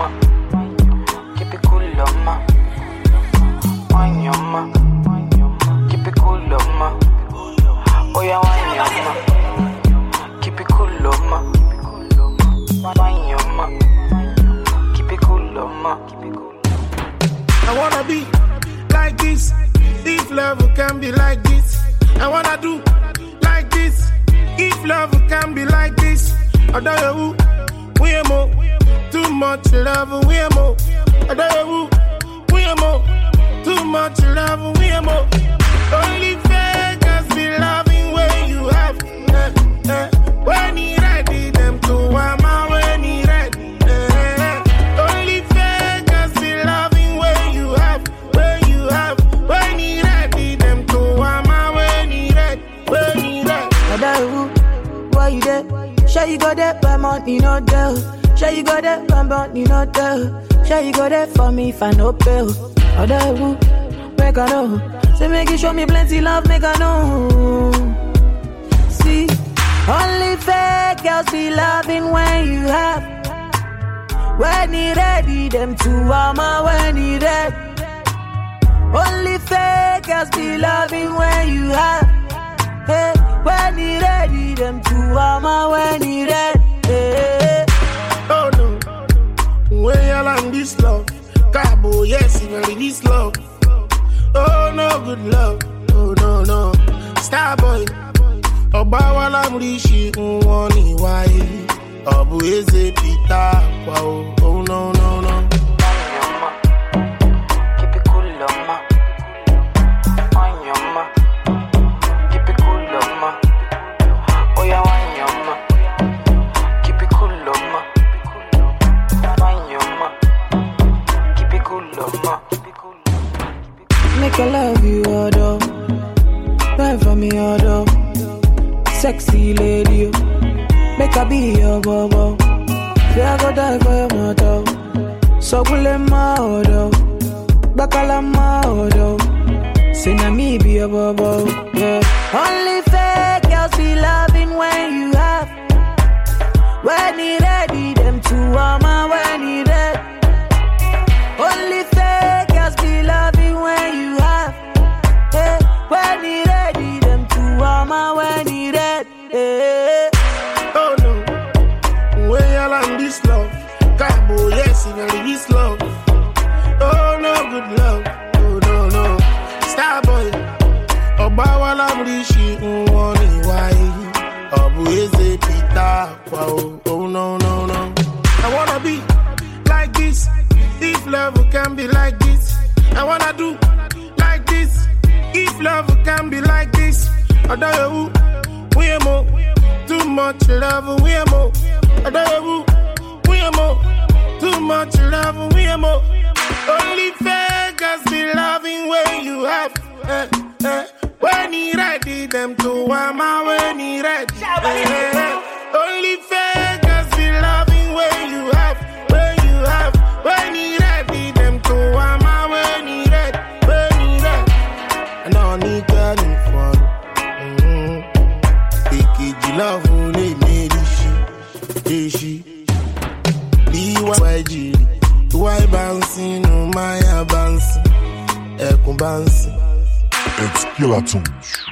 Keep it cool, ma. Wine your ma. Keep it cool, ma. Oh yeah, wine your ma. Keep it cool, ma. Wine your ma. Keep it cool, ma. I wanna be like this. If love can be like this, I wanna do like this. If love can be like this, I don't know we are more. Too much love, we are more. I don't know we are more. Too much love, we are more. Only fakers be loving when you have. When he ready, them to wama when he ready. Only fakers be loving when you have. When you have. When he ready, them to wama when he ready. When he ready. I don't know why you there. Sure you got that, but money not there. Sure you got that, but money not there. Sure you got that for me if I no pay. I don't know, make I know. Say make you show me plenty love, make I know. See, only fake girls be loving when you have. When he ready, them two mama when he ready. Only fake girls be loving when you have. Hey, when he ready, them two mama when he ready. Hey. Oh no, when y'all on this love, Cabo, yes, he very this love. Oh no, good love. Oh no, no, Starboy. Obawala mrishi unwani wai. Obu eze pita wow. Oh no, no, no. Keep it cool, ma. Wine your ma. Keep it cool, ma. Oh yeah, wine your ma. Keep it cool, ma. Wine your ma. Keep it cool, ma. Make I love you, although. Run for me, although. Sexy lady, make I be your bobo. Yeah, I go die for your motto. So pull in my auto. Bakala my auto. Say na me be your bobo. Yeah. Only fake girls be loving when you have. When he ready, them two mama when he ready. Only fake girls be loving when you have. Hey, when he ready, them two mama when he ready. Hey. Oh no, when y'all on this love, Cabo, yes, he very this love. Oh no, good love. Oh no, no, Starboy. Obawala mrishi unwani wai. Obu eze pita wow. Oh no, no, no. I wanna be like this. If love can be like this, I wanna do like this. If love can be like this, I don't know we are more. Too much love, we are more. I don't know we are more. Too much love, we are more. Only fakers be loving when you have. When he ready, them to wama when he ready. Only fakers be loving when you have. When you have. When he ready, them to wama when he ready. When he ready. And I need getting fun. Take love only made she. BYG. Why bouncing on my bouncing? Bouncing. It's Killer Tunes.